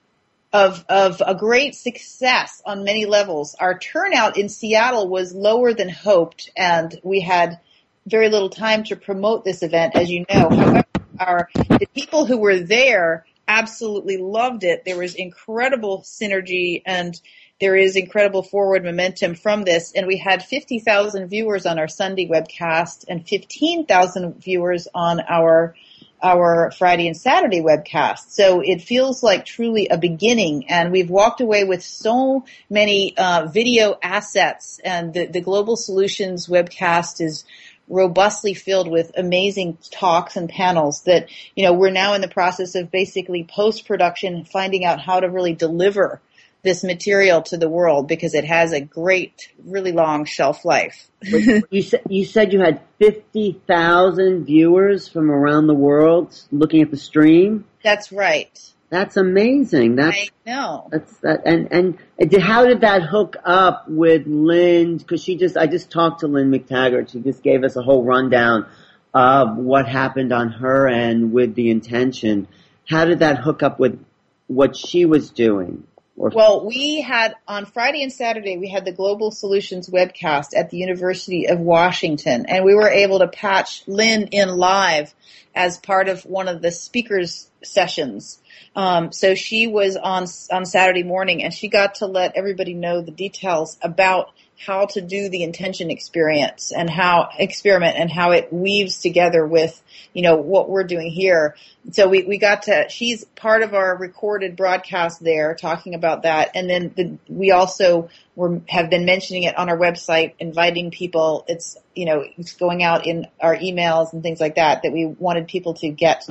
Of, of a great success on many levels. Our turnout in Seattle was lower than hoped, and we had very little time to promote this event, as you know. However, our, the people who were there absolutely loved it. There was incredible synergy, and there is incredible forward momentum from this. And we had fifty thousand viewers on our Sunday webcast and fifteen thousand viewers on our our Friday and Saturday webcast. So it feels like truly a beginning, and we've walked away with so many uh, video assets, and the, the Global Solutions webcast is robustly filled with amazing talks and panels that, you know, we're now in the process of basically post-production, finding out how to really deliver this material to the world, because it has a great, really long shelf life. you said you said you had fifty thousand viewers from around the world looking at the stream. That's right. That's amazing. That's, I know. That's that. And and how did that hook up with Lynn? Because she just, I just talked to Lynn McTaggart. She just gave us a whole rundown of what happened on her end with the intention. How did that hook up with what she was doing? Well, we had, on Friday and Saturday, we had the Global Solutions webcast at the University of Washington, and we were able to patch Lynn in live as part of one of the speakers' sessions. Um, so she was on on Saturday morning, and she got to let everybody know the details about how to do the intention experience and how experiment and how it weaves together with, you know, what we're doing here. So we, we got to, she's part of our recorded broadcast there talking about that. And then the, we also were, have been mentioning it on our website, inviting people. It's, you know, it's going out in our emails and things like that, that we wanted people to get,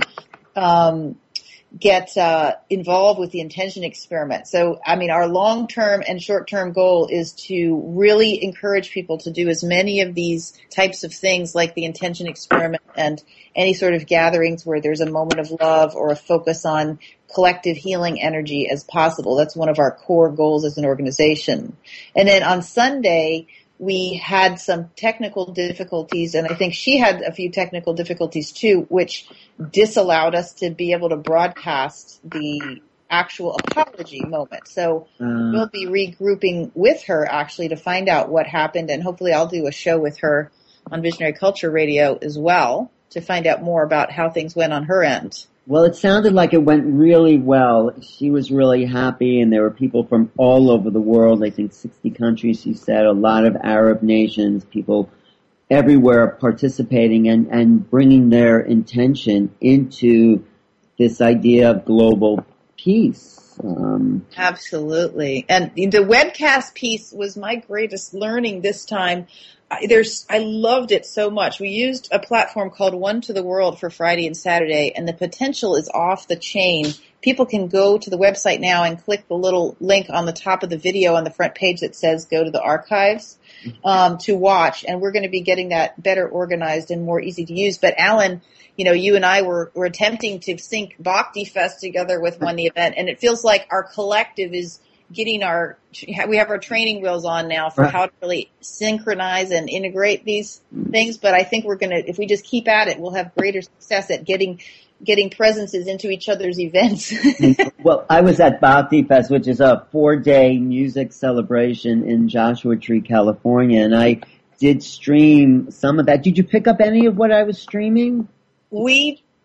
um, get uh, involved with the intention experiment. So, I mean, our long-term and short-term goal is to really encourage people to do as many of these types of things like the intention experiment and any sort of gatherings where there's a moment of love or a focus on collective healing energy as possible. That's one of our core goals as an organization. And then on Sunday, we had some technical difficulties, and I think she had a few technical difficulties too, which disallowed us to be able to broadcast the actual apology moment. So uh, we'll be regrouping with her actually to find out what happened, and hopefully I'll do a show with her on Visionary Culture Radio as well to find out more about how things went on her end. Well, it sounded like it went really well. She was really happy, and there were people from all over the world, I think sixty countries, she said, a lot of Arab nations, people everywhere participating and, and bringing their intention into this idea of global peace. Um, Absolutely. And the webcast piece was my greatest learning this time. There's, I loved it so much. We used a platform called One to the World for Friday and Saturday, and the potential is off the chain. People can go to the website now and click the little link on the top of the video on the front page that says go to the archives um, to watch, and we're going to be getting that better organized and more easy to use. But Alan, you know, you and I were, were attempting to sync Bhakti Fest together with One the Event, and it feels like our collective is getting our, we have our training wheels on now for right. how to really synchronize and integrate these things. But I think we're going to, if we just keep at it, we'll have greater success at getting, getting presences into each other's events. Well, I was at Bhakti Fest, which is a four day music celebration in Joshua Tree, California. And I did stream some of that. Did you pick up any of what I was streaming? We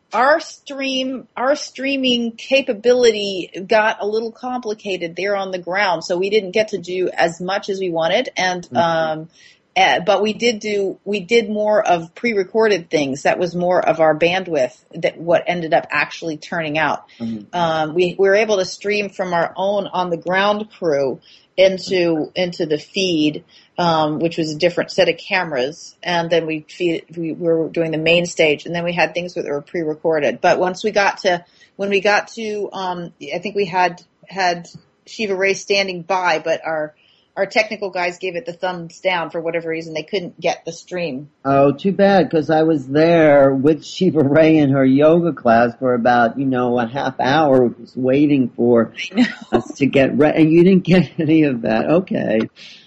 our stream, our streaming capability got a little complicated there on the ground, so we didn't get to do as much as we wanted, and mm-hmm. um, uh, but we did do, we did more of pre-recorded things. That was more of our bandwidth that what ended up actually turning out. Mm-hmm. Um, we, we were able to stream from our own on the ground crew into into the feed, um, which was a different set of cameras, and then we feed we were doing the main stage, and then we had things that were pre-recorded. But once we got to when we got to, um, I think we had had Shiva Ray standing by, but our our technical guys gave it the thumbs down for whatever reason. They couldn't get the stream. Oh, too bad, because I was there with Shiva Ray in her yoga class for about, you know, a half hour, just waiting for us to get ready. And you didn't get any of that. Okay.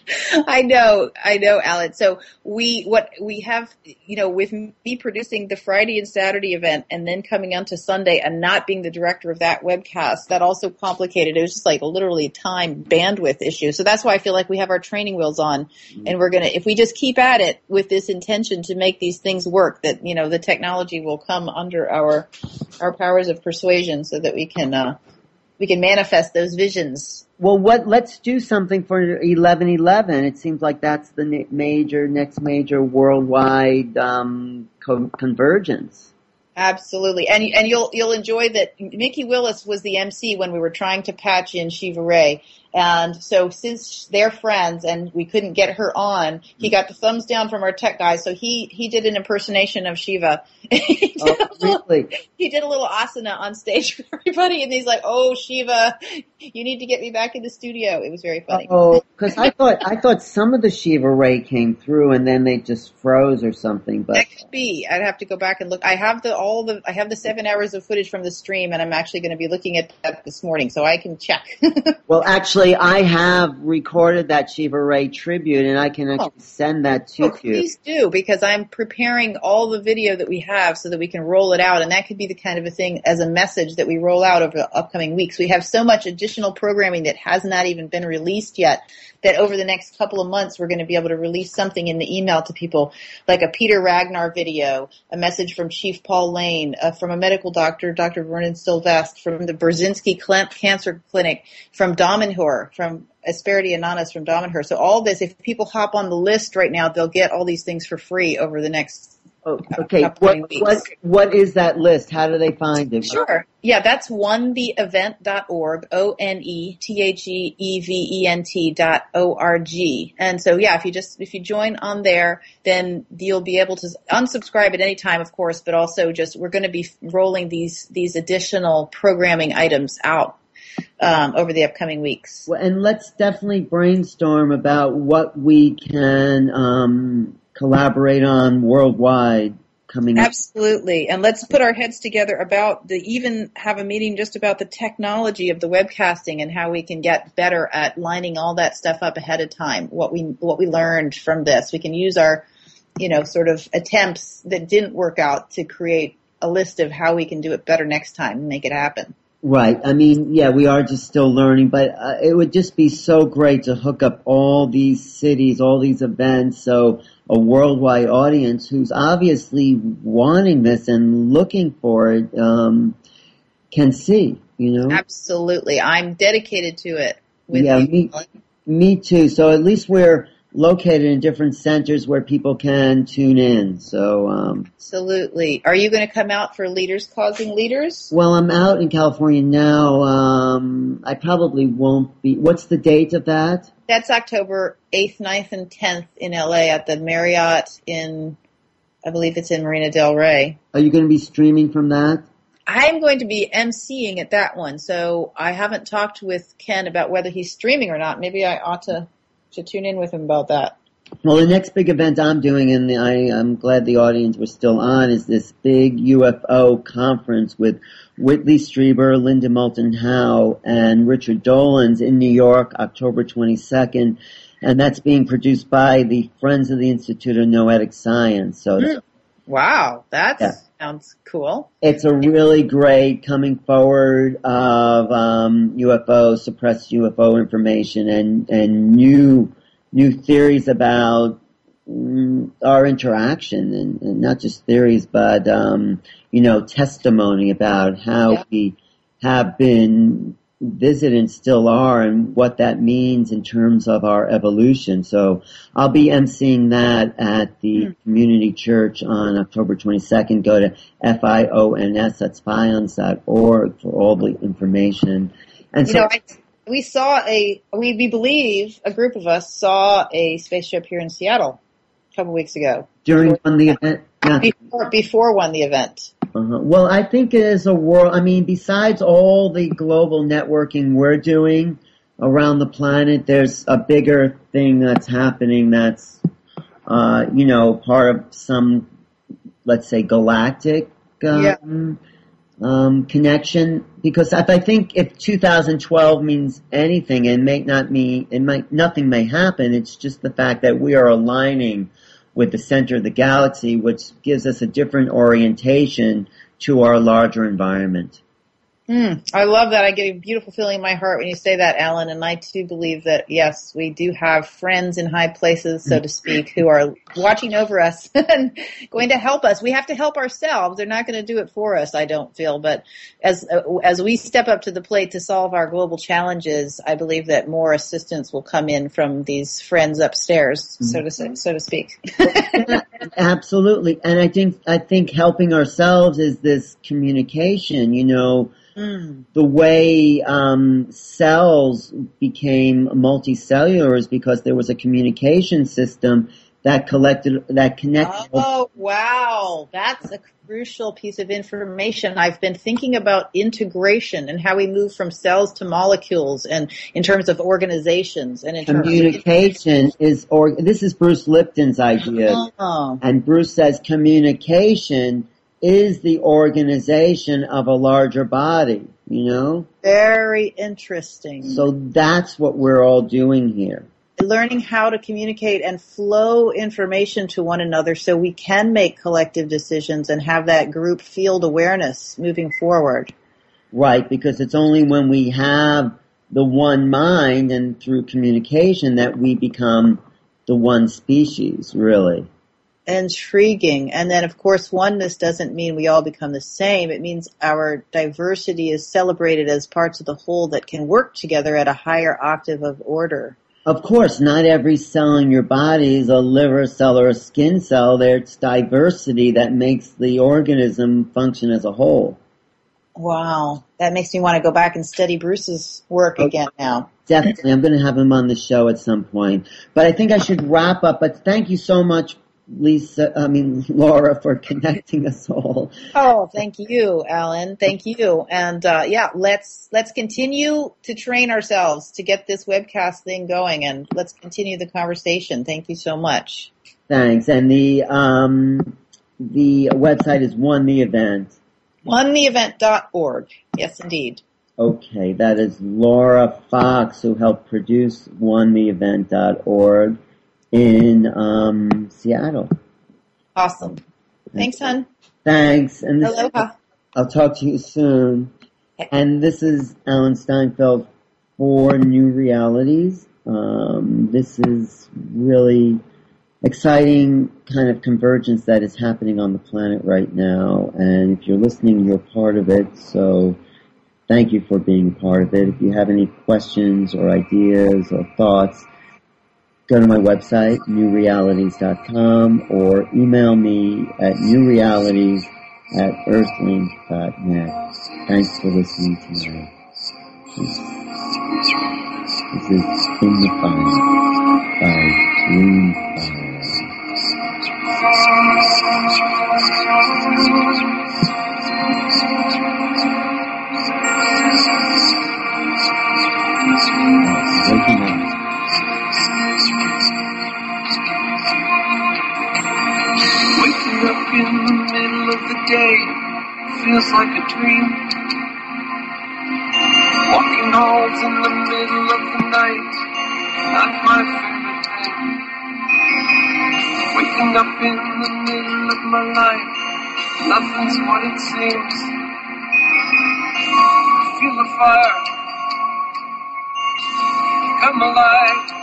I know, I know, Alan. So we, what we have, you know, with me producing the Friday and Saturday event and then coming on to Sunday and not being the director of that webcast, that also complicated. It was just like literally a time bandwidth issue. So that's why I feel like we have our training wheels on, mm-hmm. and we're going to, if we just keep at it with this intention to make these things work, that, you know, the technology will come under our, our powers of persuasion so that we can, uh, we can manifest those visions. Well, what? Let's do something for eleven eleven. It seems like that's the major, next major worldwide um, co- convergence. Absolutely, and and you'll you'll enjoy that. Mickey Willis was the M C when we were trying to patch in Shiva Ray, and so since they're friends and we couldn't get her on, he got the thumbs down from our tech guys. So he he did an impersonation of Shiva. he, did oh, little, really? he did a little asana on stage for everybody, and he's like, "Oh, Shiva, you need to get me back in the studio." It was very funny. Oh, because I thought I thought some of the Shiva Ray came through and then they just froze or something. But X B, I'd have to go back and look. I have the all the I have the seven hours of footage from the stream, and I'm actually going to be looking at that this morning, so I can check. Well, actually, I have recorded that Shiva Ray tribute, and I can actually oh. send that to oh, you. Please do, because I'm preparing all the video that we have so that we can roll it out, and that could be the kind of a thing as a message that we roll out over the upcoming weeks. We have so much additional programming that has not even been released yet that over the next couple of months we're going to be able to release something in the email to people, like a Peter Ragnar video, a message from Chief Paul Lane, uh, from a medical doctor, Doctor Vernon Sylvestre, from the Brzezinski Cancer Clinic, from Damanhur, from Asperity Anonymous from Damanhur. So all this, if people hop on the list right now, they'll get all these things for free over the next Oh, okay. What, what, what is that list? How do they find it? Sure. Yeah, that's one the event dot org, O N E T H E E V E N T dot O R G. And so, yeah, if you just, if you join on there, then you'll be able to unsubscribe at any time, of course, but also just, we're going to be rolling these, these additional programming items out um, over the upcoming weeks. Well, and let's definitely brainstorm about what we can, um, collaborate on worldwide coming up. Absolutely. And let's put our heads together about the, even have a meeting just about the technology of the webcasting and how we can get better at lining all that stuff up ahead of time. What we, what we learned from this. We can use our, you know, sort of attempts that didn't work out to create a list of how we can do it better next time and make it happen. Right. I mean, yeah, we are just still learning, but uh, it would just be so great to hook up all these cities, all these events, so a worldwide audience who's obviously wanting this and looking for it um, can see, you know? Absolutely. I'm dedicated to it. With yeah, you. me, me too. So at least we're located in different centers where people can tune in. So, um, absolutely. Are you going to come out for Leaders Causing Leaders? Well, I'm out in California now. Um, I probably won't be. What's the date of that? That's October eighth, ninth, and tenth in L A at the Marriott in, I believe it's in Marina Del Rey. Are you going to be streaming from that? I'm going to be emceeing at that one. So I haven't talked with Ken about whether he's streaming or not. Maybe I ought to to tune in with him about that. Well, the next big event I'm doing, and I, I'm glad the audience was still on, is this big U F O conference with Whitley Strieber, Linda Moulton Howe, and Richard Dolans in New York, October twenty-second. And that's being produced by the Friends of the Institute of Noetic Science. So, mm. Wow, that yeah. sounds cool. It's a really great coming forward of um, U F O, suppressed U F O information, and, and new new theories about mm, our interaction and, and not just theories, but, um, you know, testimony about how Yeah. we have been visited and still are and what that means in terms of our evolution. So I'll be emceeing that at the Mm. community church on October twenty-second. Go to F I O N S, that's fions dot org for all the information. And You so, know, I, we saw a, we, we believe, a group of us saw a spaceship here in Seattle a couple weeks ago. during one of the event, yeah. Before, before one the event. Uh-huh. Well, I think it is a world, I mean, besides all the global networking we're doing around the planet, there's a bigger thing that's happening that's, uh, you know, part of some, let's say, galactic, um, Yeah. um, connection. Because if I think if two thousand twelve means anything, it may not mean, it might, nothing may happen. It's just the fact that we are aligning with the center of the galaxy, which gives us a different orientation to our larger environment. Mm, I love that. I get a beautiful feeling in my heart when you say that, Alan, and I too believe that, yes, we do have friends in high places, so to speak, who are watching over us and going to help us. We have to help ourselves. They're not going to do it for us, I don't feel, but as uh, as we step up to the plate to solve our global challenges, I believe that more assistance will come in from these friends upstairs, so to say, so to speak. Absolutely. And I think, I think helping ourselves is this communication, you know, Mm. the way um, cells became multicellular is because there was a communication system that collected, that connected. Oh, wow. That's a crucial piece of information. I've been thinking about integration and how we move from cells to molecules and in terms of organizations and in Communication terms of is, or this is Bruce Lipton's idea. Oh. And Bruce says communication is the organization of a larger body, you know? Very interesting. So that's what we're all doing here. Learning how to communicate and flow information to one another so we can make collective decisions and have that group field awareness moving forward. Right, because it's only when we have the one mind and through communication that we become the one species, really. Intriguing. And then, of course, oneness doesn't mean we all become the same. It means our diversity is celebrated as parts of the whole that can work together at a higher octave of order. Of course, not every cell in your body is a liver cell or a skin cell. There's diversity that makes the organism function as a whole. Wow. That makes me want to go back and study Bruce's work again now. Definitely. I'm going to have him on the show at some point. But I think I should wrap up. But thank you so much, Lisa, I mean, Laura, for connecting us all. Oh, thank you, Alan. Thank you. And, uh, yeah, let's, let's continue to train ourselves to get this webcast thing going, and let's continue the conversation. Thank you so much. Thanks. And the, um, the website is One The Event. one the event dot org. Yes, indeed. Okay. That is Laura Fox, who helped produce one the event dot org. in um, Seattle. Awesome. Thanks, hon. Thanks. And this, Aloha. I'll talk to you soon. And this is Alan Steinfeld for New Realities. Um, this is really exciting kind of convergence that is happening on the planet right now. And if you're listening, you're part of it. So thank you for being part of it. If you have any questions or ideas or thoughts, go to my website, new realities dot com, or email me at newrealities at earthlink dot net. Thanks for listening tonight. This, this is In the Fire by Green Fire. Waking up. Waking up in the middle of the day feels like a dream. Walking halls in the middle of the night, not my favorite thing. Waking up in the middle of my life, nothing's what it seems. I feel the fire come alive.